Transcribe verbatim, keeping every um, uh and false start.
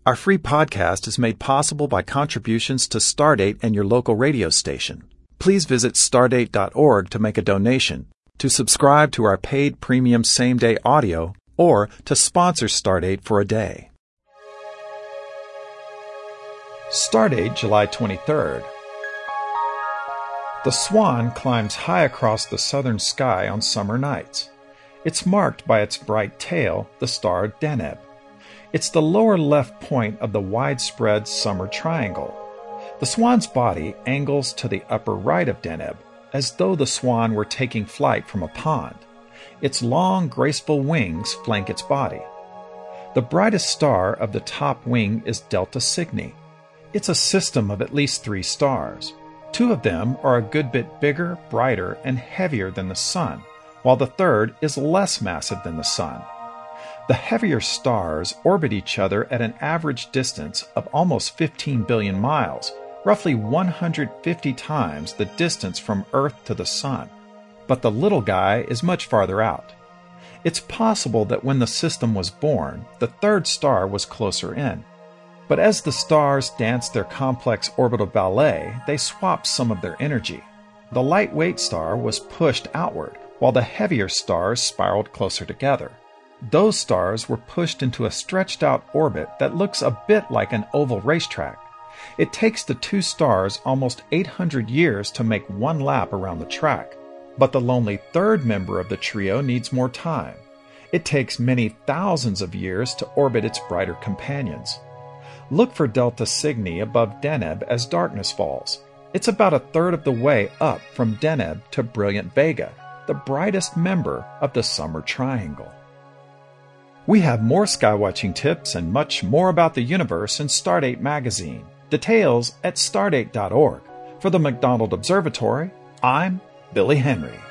Our free podcast is made possible by contributions to Stardate and your local radio station. Please visit stardate dot org to make a donation, to subscribe to our paid premium same-day audio, or to sponsor Stardate for a day. Stardate, July twenty-third. The swan climbs high across the southern sky on summer nights. It's marked by its bright tail, the star Deneb. It's the lower left point of the widespread summer triangle. The swan's body angles to the upper right of Deneb, as though the swan were taking flight from a pond. Its long, graceful wings flank its body. The brightest star of the top wing is Delta Cygni. It's a system of at least three stars. Two of them are a good bit bigger, brighter, and heavier than the Sun, while the third is less massive than the Sun. The heavier stars orbit each other at an average distance of almost fifteen billion miles, roughly one hundred fifty times the distance from Earth to the Sun. But the little guy is much farther out. It's possible that when the system was born, the third star was closer in. But as the stars danced their complex orbital ballet, they swapped some of their energy. The lightweight star was pushed outward, while the heavier stars spiraled closer together. Those stars were pushed into a stretched-out orbit that looks a bit like an oval racetrack. It takes the two stars almost eight hundred years to make one lap around the track, but the lonely third member of the trio needs more time. It takes many thousands of years to orbit its brighter companions. Look for Delta Cygni above Deneb as darkness falls. It's about a third of the way up from Deneb to Brilliant Vega, the brightest member of the Summer Triangle. We have more skywatching tips and much more about the universe in Stardate magazine. Details at stardate dot org. For the McDonald Observatory, I'm Billy Henry.